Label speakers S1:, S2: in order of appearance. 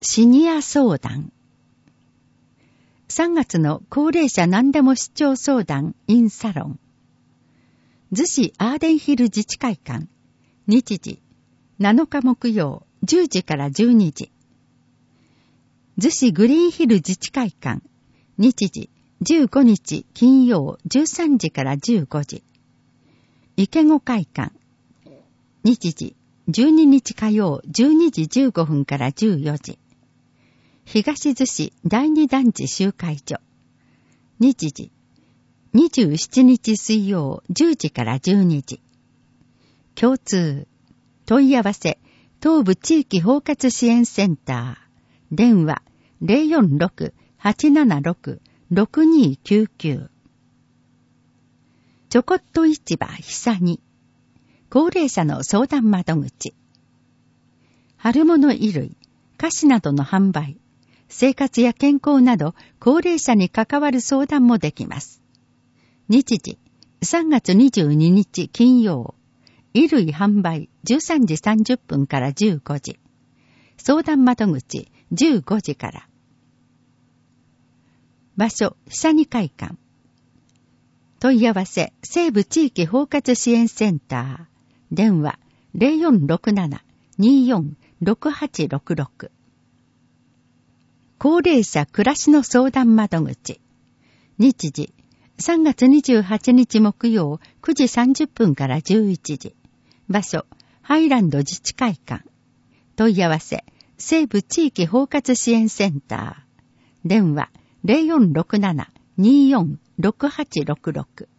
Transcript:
S1: シニア相談。3月の高齢者何でも視聴相談 in サロン。逗子アーデンヒル自治会館。日時7日木曜10時から12時。逗子グリーンヒル自治会館。日時15日金曜13時から15時。池子会館。日時12日火曜12時15分から14時。東逗子第二団地集会所。日時27日水曜10時から12時。共通。問い合わせ東部地域包括支援センター。電話 046-876-6299。ちょこっと市場久に。高齢者の相談窓口。春物衣類、菓子などの販売。生活や健康など高齢者に関わる相談もできます。日時3月22日金曜。衣類販売13時30分から15時。相談窓口15時から。場所久に会館。問い合わせ西部地域包括支援センター。電話 0467-246866。高齢者暮らしの相談窓口。日時3月28日木曜9時30分から11時。場所ハイランド自治会館。問い合わせ西部地域包括支援センター。電話 0467-246866。